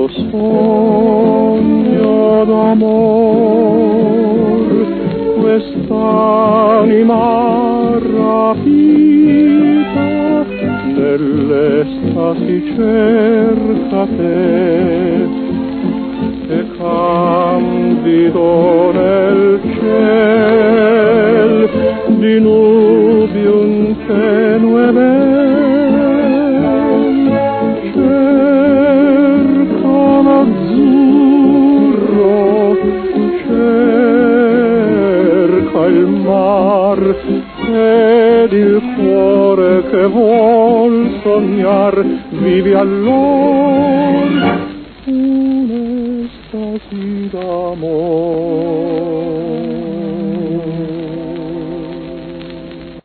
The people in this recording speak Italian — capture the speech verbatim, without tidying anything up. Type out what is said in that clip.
questo sogno d'amor, quest'anima rapita nell'estasi cerca te, e candido nel ciel di nubi un tenue bel, cerca l'azzurro, cerca il mar ed il cuore che vuol sognar vivi allora un'estasi d'amor.